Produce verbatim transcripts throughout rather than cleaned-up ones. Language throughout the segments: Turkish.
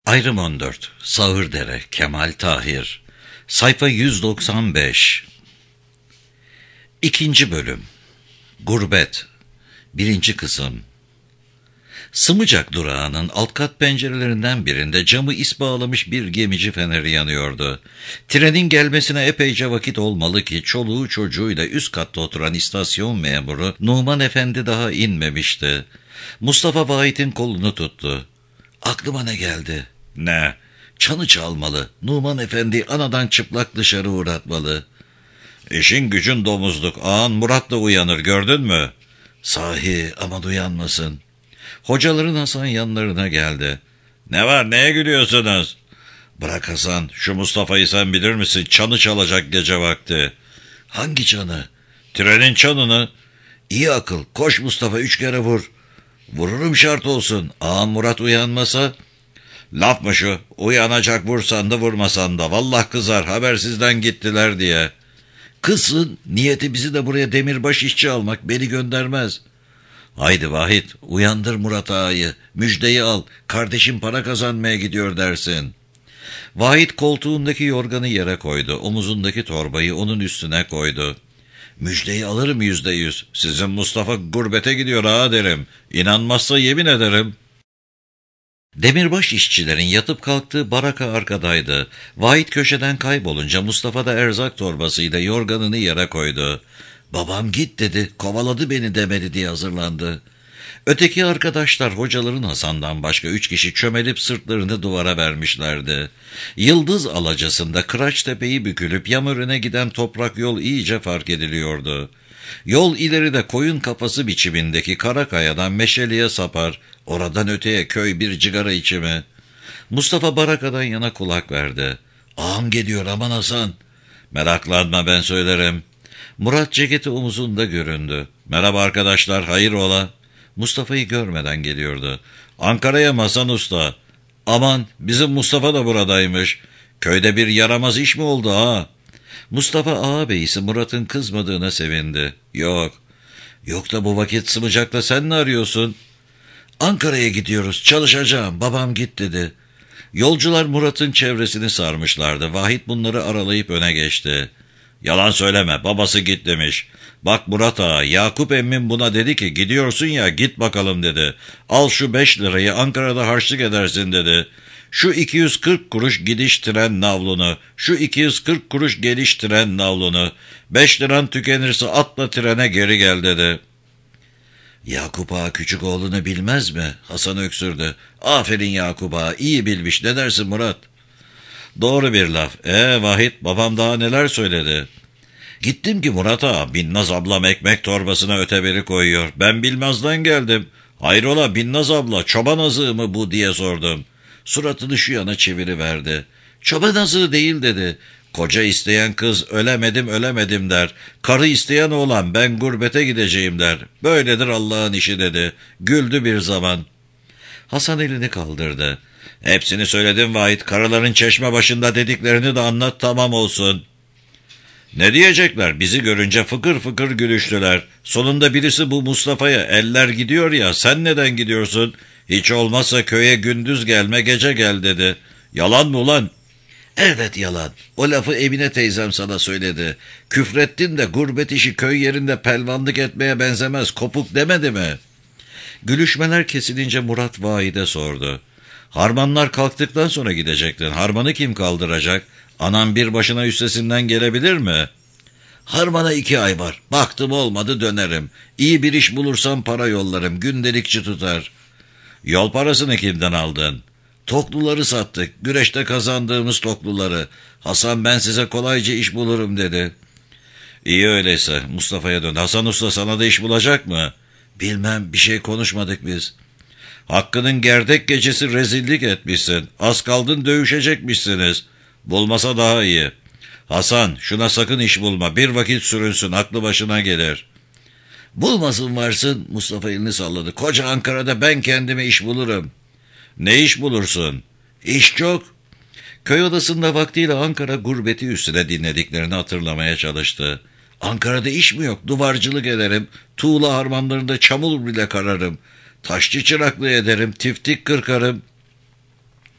Ayrım on dört. Sağırdere, Kemal Tahir. Sayfa yüz doksan beş. İkinci bölüm. Gurbet. Birinci kısım. Sımıcak durağının alt kat pencerelerinden birinde camı is bağlamış bir gemici feneri yanıyordu. Trenin gelmesine epeyce vakit olmalı ki çoluğu çocuğuyla üst katta oturan istasyon memuru Numan Efendi daha inmemişti. Mustafa Vahit'in kolunu tuttu. "Aklıma ne geldi?" "Ne?" "Çanı çalmalı. Numan Efendi anadan çıplak dışarı uğratmalı." "İşin gücün domuzluk. Ağan Murat da uyanır, gördün mü?" "Sahi, aman uyanmasın." Hocaların Hasan yanlarına geldi. "Ne var, neye gülüyorsunuz?" "Bırak Hasan, şu Mustafa'yı sen bilir misin? Çanı çalacak gece vakti." "Hangi çanı?" "Trenin çanını." "İyi akıl, koş Mustafa, üç kere vur." "Vururum, şart olsun. Ağam Murat uyanmasa?" "Laf mı şu? Uyanacak, vursan da vurmasan da. Vallahi kızar, habersizden gittiler diye." "Kızsın, niyeti bizi de buraya demirbaş işçi almak, beni göndermez." "Haydi Vahit, uyandır Murat ağayı, müjdeyi al, kardeşim para kazanmaya gidiyor dersin." Vahit koltuğundaki yorganı yere koydu, omuzundaki torbayı onun üstüne koydu. "Müjdeyi alırım yüzde yüz. Sizin Mustafa gurbete gidiyor ağa derim. İnanmazsa yemin ederim." Demirbaş işçilerin yatıp kalktığı baraka arkadaydı. Vahit köşeden kaybolunca Mustafa da erzak torbasıyla yorganını yere koydu. "Babam git dedi, kovaladı beni demedi" diye hazırlandı. Öteki arkadaşlar hocaların Hasan'dan başka üç kişi çömelip sırtlarını duvara vermişlerdi. Yıldız alacasında Kıraçtepe'yi bükülüp Yamörüne giden toprak yol iyice fark ediliyordu. Yol ileride koyun kafası biçimindeki Karakaya'dan Meşeli'ye sapar, oradan öteye köy bir cigara içimi. Mustafa barakadan yana kulak verdi. "Ağam geliyor, aman Hasan." "Meraklanma, ben söylerim." Murat ceketi omuzunda göründü. "Merhaba arkadaşlar, hayrola?" Mustafa'yı görmeden geliyordu. "Ankara'ya mı Hasan Usta?" "Aman, bizim Mustafa da buradaymış. Köyde bir yaramaz iş mi oldu ha?" Mustafa ağabeyisi Murat'ın kızmadığına sevindi. "Yok." "Yok da bu vakit Sımıcak'ta sen ne arıyorsun?" "Ankara'ya gidiyoruz, çalışacağım, babam git dedi." Yolcular Murat'ın çevresini sarmışlardı. Vahit bunları aralayıp öne geçti. "Yalan söyleme, babası git demiş. Bak Murat ağa, Yakup emmim buna dedi ki gidiyorsun ya, git bakalım dedi. Al şu beş lirayı, Ankara'da harçlık edersin dedi. Şu iki yüz kırk kuruş gidiş tren navlunu, şu iki yüz kırk kuruş geliş tren navlunu. Beş liran tükenirse atla trene geri gel dedi." "Yakup ağa küçük oğlunu bilmez mi?" Hasan öksürdü. "Aferin Yakup ağa, iyi bilmiş, ne dersin Murat?" "Doğru bir laf. Ee Vahit, babam daha neler söyledi?" "Gittim ki Murat ağa, Binnaz ablam ekmek torbasına öteberi koyuyor. Ben bilmezden geldim. Hayrola Binnaz abla, çoban azığı mı bu diye sordum. Suratını şu yana çeviriverdi. Çoban azığı değil dedi. Koca isteyen kız ölemedim ölemedim der. Karı isteyen oğlan ben gurbete gideceğim der. Böyledir Allah'ın işi dedi. Güldü bir zaman. Hasan elini kaldırdı. "Hepsini söyledim Vahit, karıların çeşme başında dediklerini de anlat, tamam olsun." "Ne diyecekler? Bizi görünce fıkır fıkır gülüştüler. Sonunda birisi bu Mustafa'ya eller gidiyor ya, sen neden gidiyorsun? Hiç olmazsa köye gündüz gelme, gece gel dedi. Yalan mı ulan?" "Evet yalan. O lafı Emine teyzem sana söyledi. Küfrettin de gurbet işi köy yerinde pelvanlık etmeye benzemez, kopuk demedi mi?" Gülüşmeler kesilince Murat Vahid'e sordu. "Harmanlar kalktıktan sonra gidecektin. Harmanı kim kaldıracak? Anam bir başına üstesinden gelebilir mi?" "Harmana iki ay var. Baktım olmadı dönerim. İyi bir iş bulursam para yollarım. Gündelikçi tutar." "Yol parasını kimden aldın?" "Tokluları sattık. Güreşte kazandığımız tokluları. Hasan ben size kolayca iş bulurum dedi." "İyi öyleyse." Mustafa'ya döndü. "Hasan Usta sana da iş bulacak mı?" "Bilmem, bir şey konuşmadık biz." "Hakkı'nın gerdek gecesi rezillik etmişsin. Az kaldın dövüşecekmişsiniz. Bulmasa daha iyi. Hasan şuna sakın iş bulma. Bir vakit sürünsün, aklı başına gelir." "Bulmasın varsın." Mustafa elini salladı. "Koca Ankara'da ben kendime iş bulurum." "Ne iş bulursun?" "İş çok." Köy odasında vaktiyle Ankara gurbeti üstüne dinlediklerini hatırlamaya çalıştı. "Ankara'da iş mi yok? Duvarcılık ederim. Tuğla harmanlarında çamur bile kararım. Taşçı çıraklığı ederim. Tiftik kırkarım."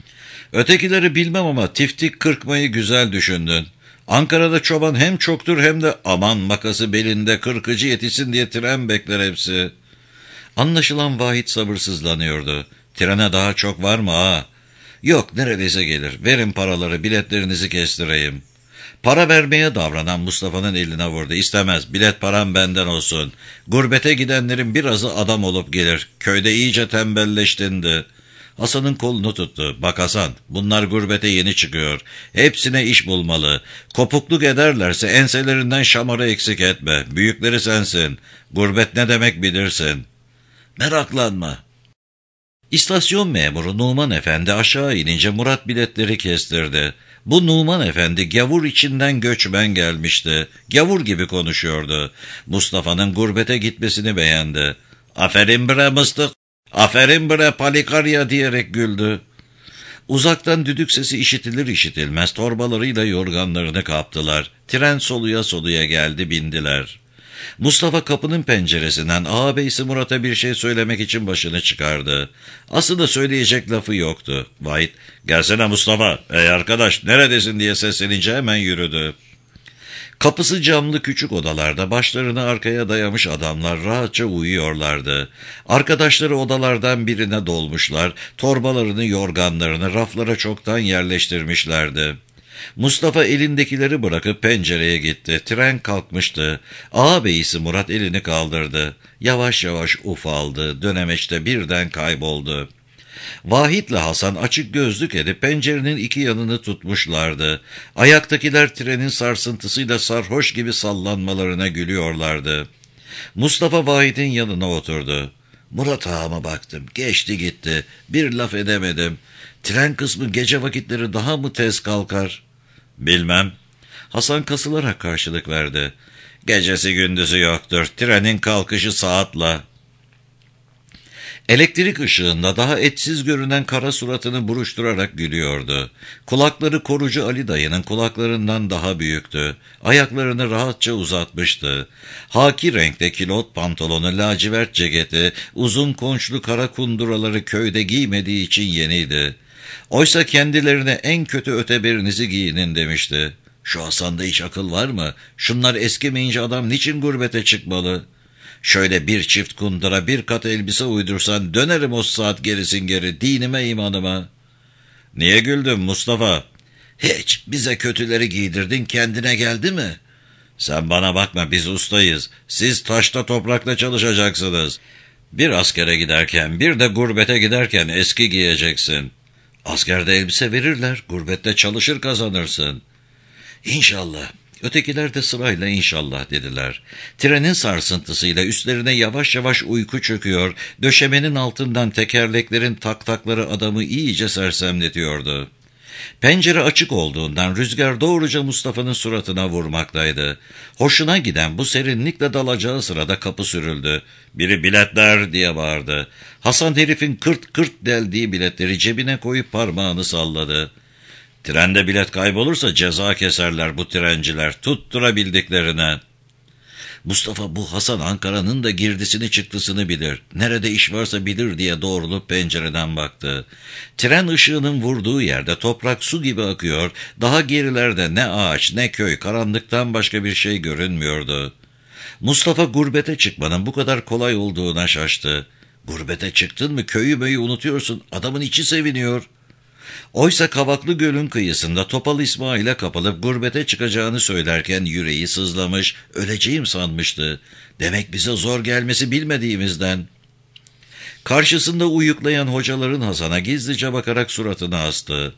Ötekileri bilmem ama tiftik kırkmayı güzel düşündün. Ankara'da çoban hem çoktur hem de aman makası belinde kırkıcı yetişsin diye tren bekler hepsi. Anlaşılan Vahit sabırsızlanıyordu. Trene daha çok var mı ha? Yok, neredeyse gelir. Verin paraları, biletlerinizi kestireyim. Para vermeye davranan Mustafa'nın eline vurdu. İstemez, bilet param benden olsun. Gurbete gidenlerin birazı adam olup gelir. Köyde iyice tembelleştindi. Hasan'ın kolunu tuttu. Bak Hasan, bunlar gurbete yeni çıkıyor. Hepsine iş bulmalı. Kopukluk ederlerse enselerinden şamarı eksik etme. Büyükleri sensin. Gurbet ne demek bilirsin. Meraklanma. İstasyon memuru Numan Efendi aşağı inince Murat biletleri kestirdi. Bu Numan Efendi gavur içinden göçmen gelmişti. Gavur gibi konuşuyordu. Mustafa'nın gurbete gitmesini beğendi. Aferin bre mıstık, aferin bre palikarya diyerek güldü. Uzaktan düdük sesi işitilir işitilmez torbalarıyla yorganlarını kaptılar. Tren soluya soluya geldi, bindiler. Mustafa kapının penceresinden ağabeysi Murat'a bir şey söylemek için başını çıkardı. Aslında söyleyecek lafı yoktu. Vahit, gelsene Mustafa, ey arkadaş neredesin diye seslenince hemen yürüdü. Kapısı camlı küçük odalarda başlarını arkaya dayamış adamlar rahatça uyuyorlardı. Arkadaşları odalardan birine dolmuşlar, torbalarını yorganlarını raflara çoktan yerleştirmişlerdi. Mustafa elindekileri bırakıp pencereye gitti. Tren kalkmıştı. Ağabeyisi Murat elini kaldırdı. Yavaş yavaş ufaldı. Dönemeçte birden kayboldu. Vahit'le Hasan açık gözlük edip pencerenin iki yanını tutmuşlardı. Ayaktakiler trenin sarsıntısıyla sarhoş gibi sallanmalarına gülüyorlardı. Mustafa Vahit'in yanına oturdu. Murat ağama baktım. Geçti gitti. Bir laf edemedim. Tren kısmı gece vakitleri daha mı tez kalkar? Bilmem. Hasan kasılarak karşılık verdi. Gecesi gündüzü yoktur. Trenin kalkışı saatla. Elektrik ışığında daha etsiz görünen kara suratını buruşturarak gülüyordu. Kulakları korucu Ali dayının kulaklarından daha büyüktü. Ayaklarını rahatça uzatmıştı. Haki renkte kilot pantolonu, lacivert ceketi, uzun konçlu kara kunduraları köyde giymediği için yeniydi. Oysa kendilerine en kötü öteberinizi giyinin demişti. Şu Hasan'da hiç akıl var mı? Şunlar eskimeyince adam niçin gurbete çıkmalı? Şöyle bir çift kundura, bir kat elbise uydursan dönerim o saat gerisin geri, dinime imanıma. Niye güldün Mustafa? Hiç, bize kötüleri giydirdin, kendine geldi mi? Sen bana bakma, biz ustayız. Siz taşta toprakta çalışacaksınız. Bir askere giderken, bir de gurbete giderken eski giyeceksin. Askerde elbise verirler, gurbette çalışır kazanırsın. İnşallah. Ötekiler de sırayla inşallah dediler. Trenin sarsıntısıyla üstlerine yavaş yavaş uyku çöküyor, döşemenin altından tekerleklerin taktakları adamı iyice sersemletiyordu. Pencere açık olduğundan rüzgar doğruca Mustafa'nın suratına vurmaktaydı. Hoşuna giden bu serinlikle dalacağı sırada kapı sürüldü. Biri biletler diye bağırdı. Hasan herifin kırt kırt deldiği biletleri cebine koyup parmağını salladı. Trende bilet kaybolursa ceza keserler bu trenciler, tutturabildiklerine. Mustafa, bu Hasan Ankara'nın da girdisini çıktısını bilir. Nerede iş varsa bilir diye doğrulup pencereden baktı. Tren ışığının vurduğu yerde toprak su gibi akıyor. Daha gerilerde ne ağaç ne köy, karanlıktan başka bir şey görünmüyordu. Mustafa gurbete çıkmanın bu kadar kolay olduğuna şaştı. Gurbete çıktın mı köyü möyü unutuyorsun, adamın içi seviniyor. Oysa Kavaklı Göl'ün kıyısında Topal İsmail'e kapılıp gurbete çıkacağını söylerken yüreği sızlamış, öleceğim sanmıştı. Demek bize zor gelmesi bilmediğimizden. Karşısında uyuklayan hocaların Hasan'a gizlice bakarak suratını astı.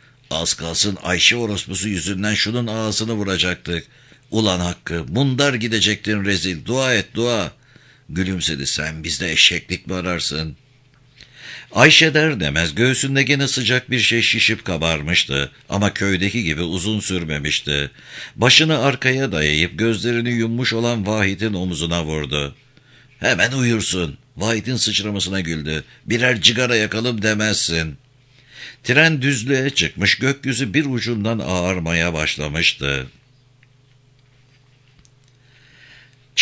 Az kalsın Ayşe orospusu yüzünden şunun ağzını vuracaktık. Ulan Hakkı, mundar gidecektin rezil, dua et dua. Gülümsedi. Sen bizde eşeklik mi ararsın? Ayşe der demez göğsünde gene sıcak bir şey şişip kabarmıştı ama köydeki gibi uzun sürmemişti. Başını arkaya dayayıp gözlerini yummuş olan Vahit'in omuzuna vurdu. Hemen uyursun. Vahit'in sıçramasına güldü. Birer cigara yakalım demezsin. Tren düzlüğe çıkmış, gökyüzü bir ucundan ağarmaya başlamıştı.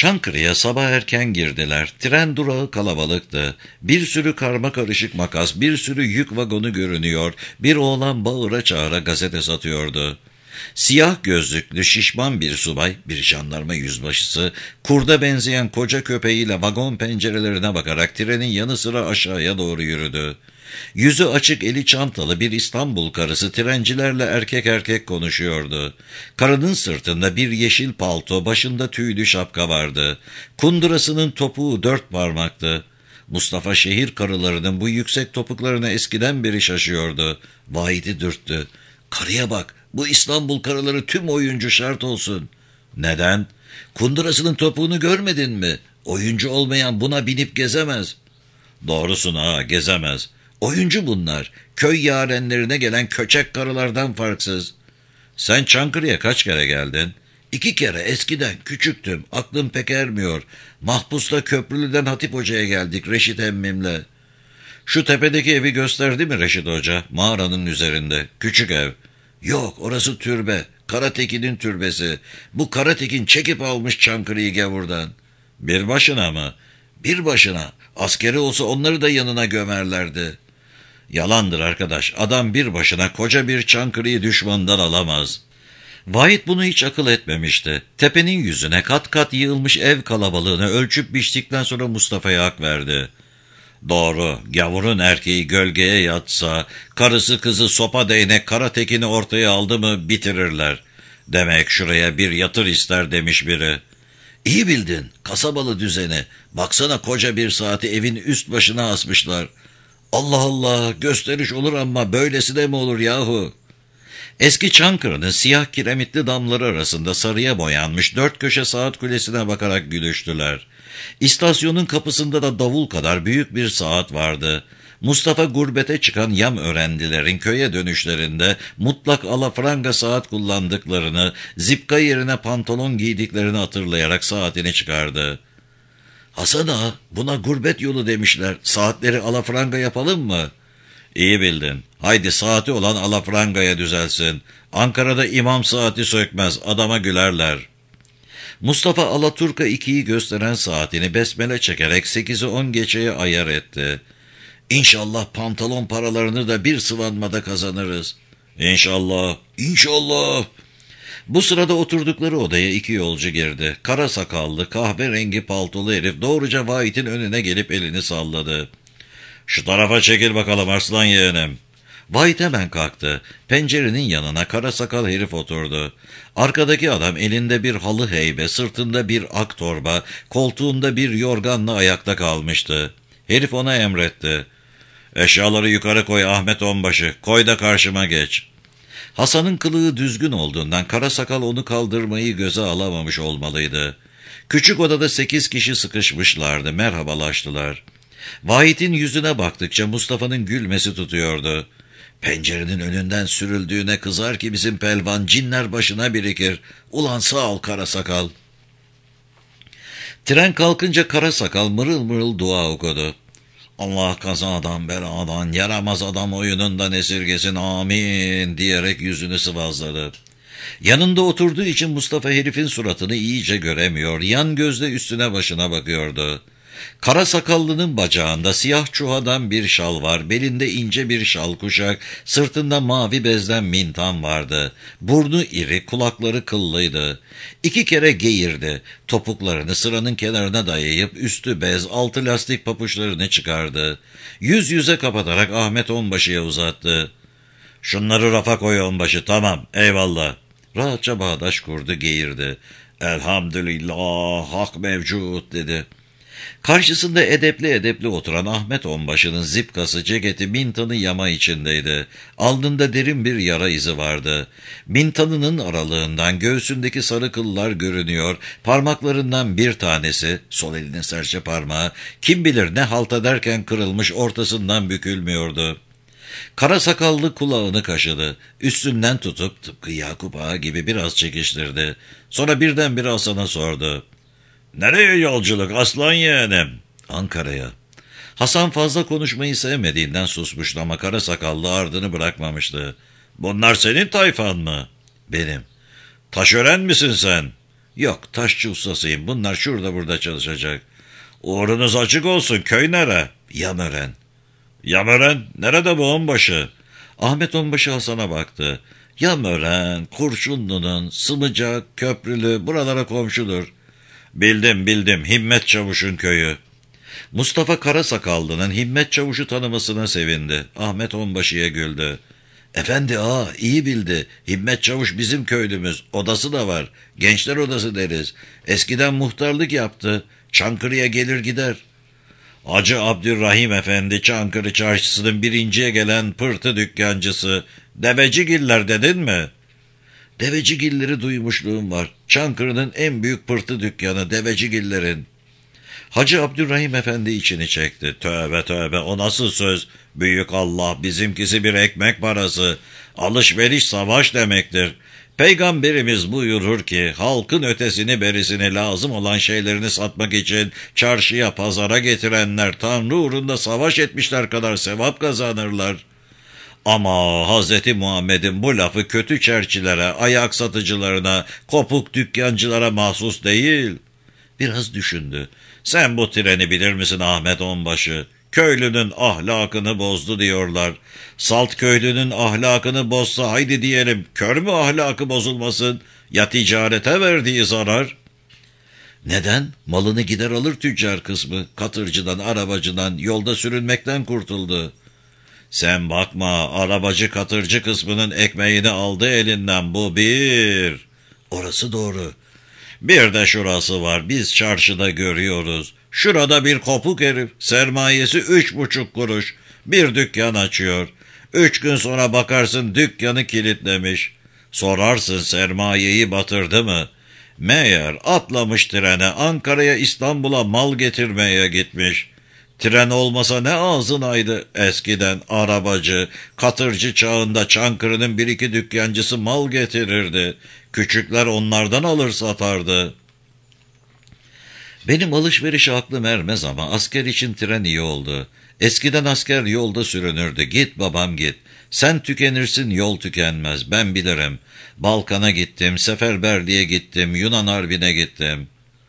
Çankırı'ya sabah erken girdiler. Tren durağı kalabalıktı. Bir sürü karmakarışık makas, bir sürü yük vagonu görünüyor. Bir oğlan bağıra çağıra gazete satıyordu. Siyah gözlüklü şişman bir subay, bir jandarma yüzbaşısı, kurda benzeyen koca köpeğiyle vagon pencerelerine bakarak trenin yanı sıra aşağıya doğru yürüdü. Yüzü açık, eli çantalı bir İstanbul karısı trencilerle erkek erkek konuşuyordu. Karının sırtında bir yeşil palto, başında tüylü şapka vardı. Kundurasının topuğu dört parmaktı. Mustafa şehir karılarının bu yüksek topuklarına eskiden beri şaşıyordu. Vahidi dürttü. "Karıya bak, bu İstanbul karıları tüm oyuncu şart olsun." "Neden?" "Kundurasının topuğunu görmedin mi? Oyuncu olmayan buna binip gezemez." "Doğrusun ha, gezemez. Oyuncu bunlar. Köy yarenlerine gelen köçek karılardan farksız." "Sen Çankırı'ya kaç kere geldin?" "İki kere, eskiden küçüktüm. Aklım pek ermiyor. Mahpus'la Köprülü'den Hatip Hoca'ya geldik Reşit emmimle." "Şu tepedeki evi gösterdi mi Reşit Hoca? Mağaranın üzerinde. Küçük ev." "Yok, orası türbe. Karatekin'in türbesi. Bu Karatekin çekip almış Çankırı'yı gavurdan." "Bir başına mı?" "Bir başına. Askeri olsa onları da yanına gömerlerdi." "Yalandır arkadaş. Adam bir başına koca bir Çankırı'yı düşmandan alamaz." Vahit bunu hiç akıl etmemişti. Tepenin yüzüne kat kat yığılmış ev kalabalığını ölçüp biçtikten sonra Mustafa'ya hak verdi. "Doğru, gavurun erkeği gölgeye yatsa, karısı kızı sopa değnek Karatekin'i ortaya aldı mı bitirirler. Demek şuraya bir yatır ister," demiş biri. "İyi bildin, kasabalı düzeni. Baksana, koca bir saati evin üst başına asmışlar." "Allah Allah, gösteriş olur ama böylesi de mi olur yahu?" Eski Çankırı'nın siyah kiremitli damları arasında sarıya boyanmış dört köşe saat kulesine bakarak gülüştüler. İstasyonun kapısında da davul kadar büyük bir saat vardı. Mustafa gurbete çıkan yam öğrencilerin köye dönüşlerinde mutlak alafranga saat kullandıklarını, zipka yerine pantolon giydiklerini hatırlayarak saatini çıkardı. "Hasan ağa, buna gurbet yolu demişler. Saatleri alafranga yapalım mı?" "İyi bildin. Haydi saati olan alafrangaya düzelsin. Ankara'da imam saati sökmez, adama gülerler." Mustafa Alaturka ikiyi gösteren saatini besmele çekerek sekizi on geçeye ayar etti. "İnşallah pantolon paralarını da bir sıvanmada kazanırız." "İnşallah, inşallah." Bu sırada oturdukları odaya iki yolcu girdi. Kara sakallı, kahverengi paltolu herif doğruca Vahit'in önüne gelip elini salladı. "Şu tarafa çekil bakalım arslan yeğenim." Vahit hemen kalktı. Pencerenin yanına kara sakal herif oturdu. Arkadaki adam elinde bir halı heybe, sırtında bir ak torba, koltuğunda bir yorganla ayakta kalmıştı. Herif ona emretti. "Eşyaları yukarı koy Ahmet Onbaşı, koy da karşıma geç." Hasan'ın kılığı düzgün olduğundan kara sakal onu kaldırmayı göze alamamış olmalıydı. Küçük odada sekiz kişi sıkışmışlardı, merhabalaştılar. Vahit'in yüzüne baktıkça Mustafa'nın gülmesi tutuyordu. "Pencerenin önünden sürüldüğüne kızar ki bizim pelvan, cinler başına birikir. Ulan sağ ol kara sakal." Tren kalkınca kara sakal mırıl mırıl dua okudu. "Allah kazadan beladan, yaramaz adam oyunundan esirgesin, amin," diyerek yüzünü sıvazladı. Yanında oturduğu için Mustafa herifin suratını iyice göremiyor, yan gözle üstüne başına bakıyordu. Kara sakallının bacağında siyah çuhadan bir şal var, belinde ince bir şal kuşak, sırtında mavi bezden mintan vardı. Burnu iri, kulakları kıllıydı. İki kere geğirdi, topuklarını sıranın kenarına dayayıp üstü bez, altı lastik papuçlarını çıkardı. Yüz yüze kapatarak Ahmet Onbaşı'ya uzattı. "Şunları rafa koy Onbaşı, tamam, eyvallah." Rahatça bağdaş kurdu, geğirdi. "Elhamdülillah, hak mevcut," dedi. Karşısında edepli edepli oturan Ahmet Onbaşı'nın zipkası, ceketi, mintanı yama içindeydi. Alnında derin bir yara izi vardı. Mintanının aralığından göğsündeki sarı kıllar görünüyor, parmaklarından bir tanesi, sol elinin serçe parmağı, kim bilir ne halt ederken kırılmış, ortasından bükülmüyordu. Kara sakallı kulağını kaşıdı. Üstünden tutup tıpkı Yakup Ağa gibi biraz çekiştirdi. Sonra birdenbire Hasan'a sordu. "Nereye yolculuk aslan yeğenim?" "Ankara'ya." Hasan fazla konuşmayı sevmediğinden susmuştu ama kara sakallı ardını bırakmamıştı. "Bunlar senin tayfan mı?" "Benim." "Taşören misin sen?" Yok, taşçı ustasıyım, bunlar şurada burada çalışacak. Uğrunuz açık olsun, köy nere? Yamören. Yamören, nerede bu onbaşı? Ahmet onbaşı Hasan'a baktı. Yamören, Kurşunlu'nun, Sımıcak, Köprülü, buralara komşudur. Bildim bildim, Himmet Çavuş'un köyü. Mustafa Karasakallı'nın Himmet Çavuş'u tanımasına sevindi. Ahmet onbaşıya güldü. Efendi ağa, iyi bildi. Himmet Çavuş bizim köylümüz. Odası da var. Gençler odası deriz. Eskiden muhtarlık yaptı. Çankırı'ya gelir gider. Hacı Abdurrahim Efendi Çankırı çarşısının birinciye gelen pırtı dükkancısı. Devecigiller dedin mi? Devecigilleri duymuşluğum var. Çankırı'nın en büyük pırtı dükkanı Devecigillerin. Hacı Abdurrahim Efendi içini çekti. Tövbe tövbe, o nasıl söz? Büyük Allah, bizimkisi bir ekmek parası. Alışveriş savaş demektir. Peygamberimiz buyurur ki, halkın ötesini berisini lazım olan şeylerini satmak için çarşıya pazara getirenler Tanrı uğrunda savaş etmişler kadar sevap kazanırlar. Ama Hazreti Muhammed'in bu lafı kötü çerçilere, ayak satıcılarına, kopuk dükkancılara mahsus değil. Biraz düşündü. Sen bu treni bilir misin Ahmet onbaşı? Köylünün ahlakını bozdu diyorlar. Salt köylünün ahlakını bozsa haydi diyelim, kör mü ahlakı bozulmasın? Ya ticarete verdiği zarar? Neden? Malını gider alır tüccar kısmı. Katırcıdan, arabacıdan, yolda sürünmekten kurtuldu. Sen bakma, arabacı katırcı kısmının ekmeğini aldı elinden, bu bir. Orası doğru. Bir de şurası var, biz çarşıda görüyoruz. Şurada bir kopuk herif, sermayesi üç buçuk kuruş, bir dükkan açıyor. Üç gün sonra bakarsın dükkanı kilitlemiş. Sorarsın sermayeyi batırdı mı? Meğer atlamış trene, Ankara'ya İstanbul'a mal getirmeye gitmiş. Tren olmasa ne ağzınaydı eskiden arabacı, katırcı çağında Çankırı'nın bir iki dükkancısı mal getirirdi. Küçükler onlardan alır satardı. Benim alışveriş aklım ermez ama asker için tren iyi oldu. Eskiden asker yolda sürünürdü. Git babam git. Sen tükenirsin, yol tükenmez. Ben bilirim. Balkan'a gittim, Seferberliğe gittim, Yunan Harbi'ne gittim.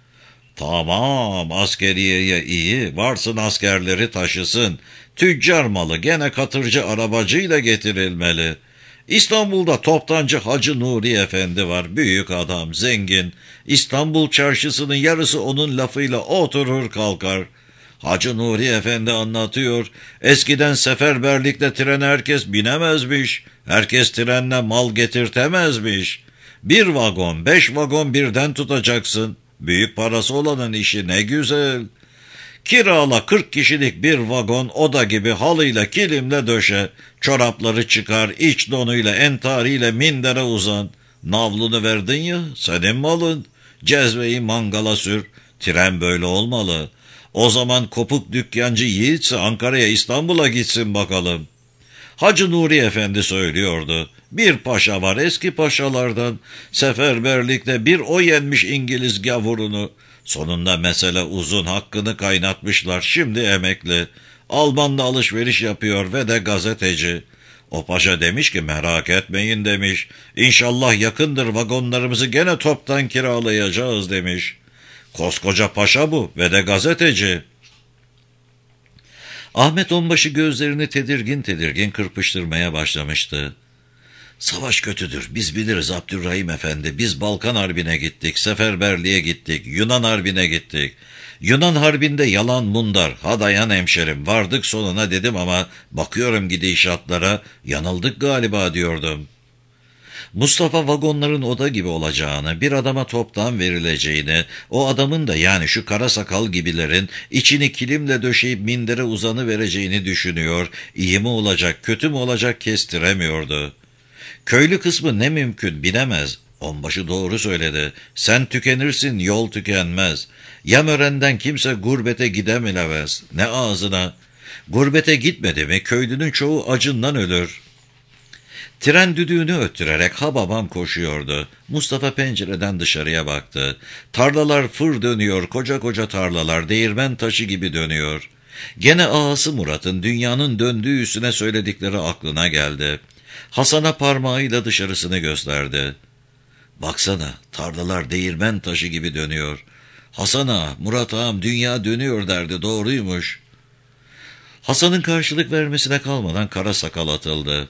Tamam, askeriyeye iyi. Varsın askerleri taşısın. Tüccar malı gene katırcı arabacıyla getirilmeli. İstanbul'da toptancı Hacı Nuri Efendi var. Büyük adam, zengin. İstanbul çarşısının yarısı onun lafıyla oturur kalkar. Hacı Nuri Efendi anlatıyor. Eskiden seferberlikte trene herkes binemezmiş. Herkes trenle mal getirtemezmiş. Bir vagon, beş vagon birden tutacaksın. Büyük parası olanın işi ne güzel. Kirala kırk kişilik bir vagon, oda gibi halıyla kilimle döşe. Çorapları çıkar, iç donuyla entariyle mindere uzan. Navlunu verdin ya, senin malın. Cezveyi mangala sür. Tren böyle olmalı. O zaman kopuk dükkancı yiğitse Ankara'ya İstanbul'a gitsin bakalım. Hacı Nuri Efendi söylüyordu. Bir paşa var eski paşalardan. Seferberlikte bir o yenmiş İngiliz gavurunu. Sonunda mesele uzun, hakkını kaynatmışlar. Şimdi emekli. Alman'da alışveriş yapıyor ve de gazeteci. O paşa demiş ki merak etmeyin demiş. İnşallah yakındır vagonlarımızı gene toptan kiralayacağız demiş. Koskoca paşa bu ve de gazeteci. Ahmet onbaşı gözlerini tedirgin tedirgin kırpıştırmaya başlamıştı. Savaş kötüdür, biz biliriz Abdurrahim Efendi. Biz Balkan Harbi'ne gittik, Seferberliğe gittik, Yunan Harbi'ne gittik. Yunan Harbi'nde yalan mundar, ha dayan hemşerim, vardık sonuna dedim ama bakıyorum gidişatlara, yanıldık galiba diyordum. Mustafa vagonların oda gibi olacağını, bir adama toptan verileceğini, o adamın da yani şu kara sakal gibilerin içini kilimle döşeyip mindere uzanı vereceğini düşünüyor, iyi mi olacak, kötü mü olacak kestiremiyordu. Köylü kısmı ne mümkün bilemez. Onbaşı doğru söyledi. Sen tükenirsin, yol tükenmez. Yamören'den kimse gurbete gidemez. Ne ağzına. Gurbete gitmedi mi köylünün çoğu acından ölür. Tren düdüğünü öttürerek ha babam koşuyordu. Mustafa pencereden dışarıya baktı. Tarlalar fır dönüyor, koca koca tarlalar değirmen taşı gibi dönüyor. Gene ağası Murat'ın dünyanın döndüğü üstüne söyledikleri aklına geldi. Hasan'a parmağıyla dışarısını gösterdi. Baksana, tarlalar değirmen taşı gibi dönüyor. Hasan ağa, Murat ağam dünya dönüyor derdi, doğruymuş. Hasan'ın karşılık vermesine kalmadan kara sakal atıldı.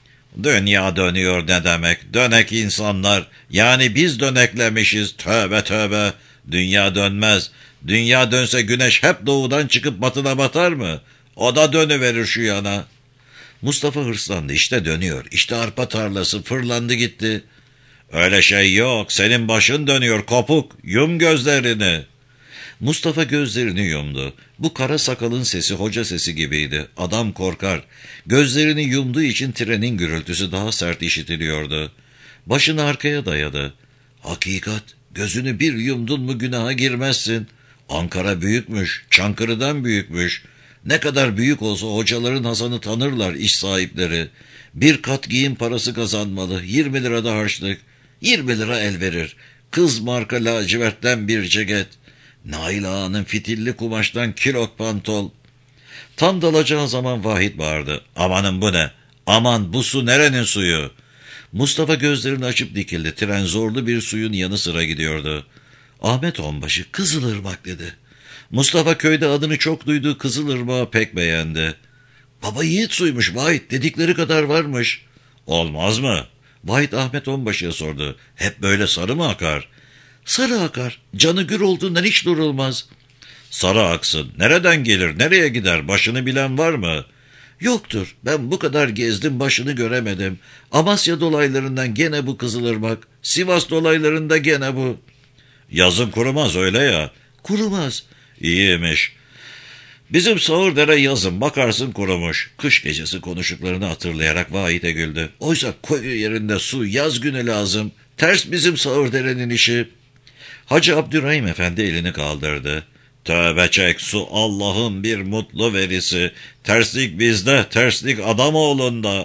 Dünya dönüyor ne demek? Dönek insanlar. Yani biz döneklemişiz. Tövbe tövbe. Dünya dönmez. Dünya dönse güneş hep doğudan çıkıp batıda batar mı? O da dönüverir şu yana. Mustafa hırslandı. İşte dönüyor. İşte arpa tarlası fırlandı gitti. Öyle şey yok. Senin başın dönüyor kopuk. Yum gözlerini. Mustafa gözlerini yumdu. Bu kara sakalın sesi hoca sesi gibiydi. Adam korkar. Gözlerini yumduğu için trenin gürültüsü daha sert işitiliyordu. Başını arkaya dayadı. Hakikat, gözünü bir yumdun mu günaha girmezsin. Ankara büyükmüş, Çankırı'dan büyükmüş. Ne kadar büyük olsa hocaların Hasan'ı tanırlar iş sahipleri. Bir kat giyim parası kazanmalı, yirmi lira da harçlık. Yirmi lira el verir. Kız marka lacivertten bir ceket. Nail Ağa'nın fitilli kumaştan kilot pantol. Tam dalacağı zaman Vahit bağırdı. Amanın bu ne? Aman bu su nerenin suyu? Mustafa gözlerini açıp dikildi. Tren zorlu bir suyun yanı sıra gidiyordu. Ahmet Onbaşı Kızılırmak dedi. Mustafa köyde adını çok duyduğu Kızılırmak'ı pek beğendi. Baba yiğit suymuş Vahit, dedikleri kadar varmış. Olmaz mı? Vahit Ahmet Onbaşı'ya sordu. Hep böyle sarı mı akar? Sarı akar. Canı gür olduğundan hiç durulmaz. Sarı aksın. Nereden gelir, nereye gider, başını bilen var mı? Yoktur. Ben bu kadar gezdim, başını göremedim. Amasya dolaylarından gene bu Kızılırmak. Sivas dolaylarında gene bu. Yazın kurumaz öyle ya. Kurumaz. İyiymiş. Bizim Sağırdere yazın bakarsın kurumuş. Kış gecesi konuştuklarını hatırlayarak Vahit'e güldü. Oysa koyu yerinde su yaz günü lazım. Ters bizim Sağırdere'nin işi. Hacı Abdurrahim Efendi elini kaldırdı. Tövbe çek, su Allah'ın bir mutlu verisi. Terslik bizde, terslik Adamoğlu'nda.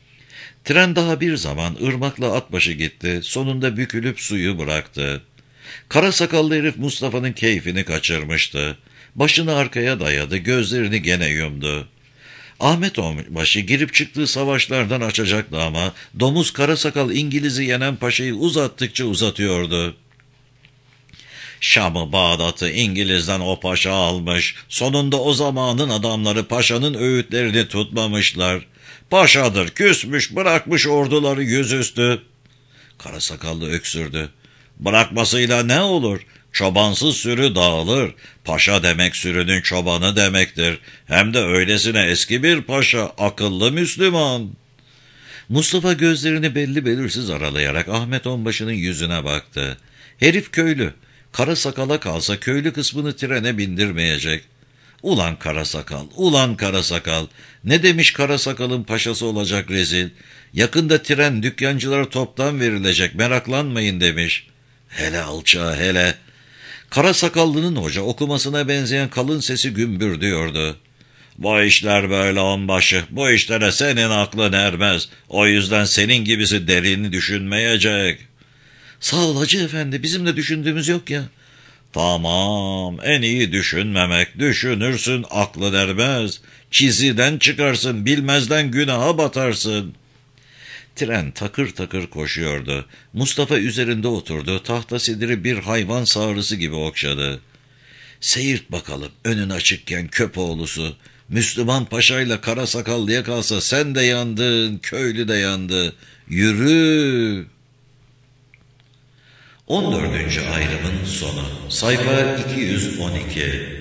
Tren daha bir zaman ırmakla Atbaşı gitti. Sonunda bükülüp suyu bıraktı. Kara sakallı herif Mustafa'nın keyfini kaçırmıştı. Başını arkaya dayadı, gözlerini gene yumdu. Ahmet Onbaşı girip çıktığı savaşlardan açacaktı ama domuz Karasakal İngiliz'i yenen paşayı uzattıkça uzatıyordu. Şam'ı, Bağdat'ı İngiliz'den o paşa almış. Sonunda o zamanın adamları paşanın öğütlerini tutmamışlar. Paşadır, küsmüş, bırakmış orduları yüzüstü. Karasakallı öksürdü. Bırakmasıyla ne olur? Çobansız sürü dağılır. Paşa demek sürünün çobanı demektir. Hem de öylesine eski bir paşa, akıllı Müslüman. Mustafa gözlerini belli belirsiz aralayarak Ahmet Onbaşı'nın yüzüne baktı. Herif köylü. Kara sakala kalsa köylü kısmını trene bindirmeyecek. Ulan kara sakal, ulan kara sakal. Ne demiş kara sakalın paşası olacak rezil. Yakında tren dükkancılara toptan verilecek, meraklanmayın demiş. Hele alçağı hele. Kara sakallının hoca okumasına benzeyen kalın sesi gümbür diyordu. Bu işler böyle onbaşı, bu işlere senin aklın ermez. O yüzden senin gibisi derini düşünmeyecek. Sağ ol hacı efendi, bizim de düşündüğümüz yok ya. Tamam, en iyi düşünmemek. Düşünürsün, aklın ermez. Çiziden çıkarsın, bilmezden günaha batarsın. Tren takır takır koşuyordu. Mustafa üzerinde oturdu, tahta sediri bir hayvan sağrısı gibi okşadı. Seyirt bakalım, önün açıkken köpoğlusu. Müslüman paşayla kara sakallıya kalsa sen de yandın, köylü de yandı. Yürü! on dördüncü ayrımın sonu. Sayfa iki yüz on iki.